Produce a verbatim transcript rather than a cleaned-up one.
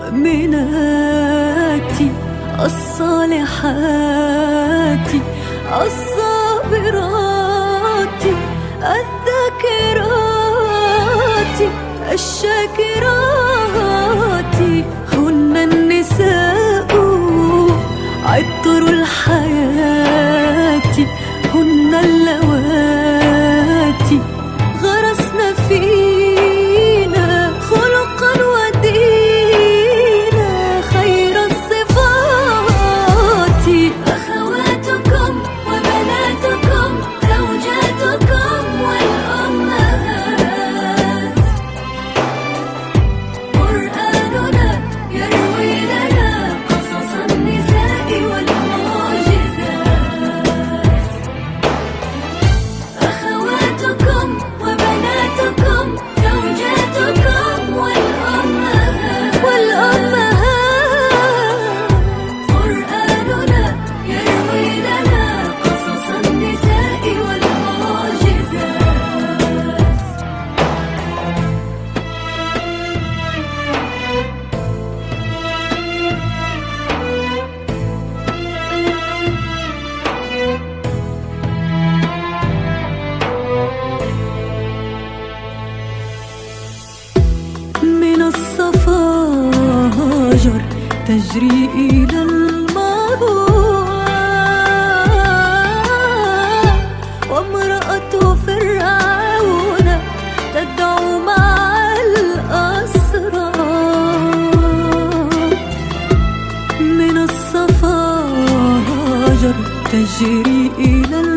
المؤمنات الصالحات الصابرات الذاكرات الشاكرات هن النساء عطر الحياة هن اللواتي غرسن فينا خلقا ودينا خير الصفات أخواتكم وبناتكم زوجاتكم والأمهات قرآننا يروي لنا قصص النساء والمعجزات أخواتكم وبناتكم زوجاتكم والأمهات والأمهات قرآننا يروي لنا قصص النساء والمعجزات من الصفاجر تجري إلى المروى وامرأة فرعون تدعو مع الأسرى من الصفاجر تجري إلى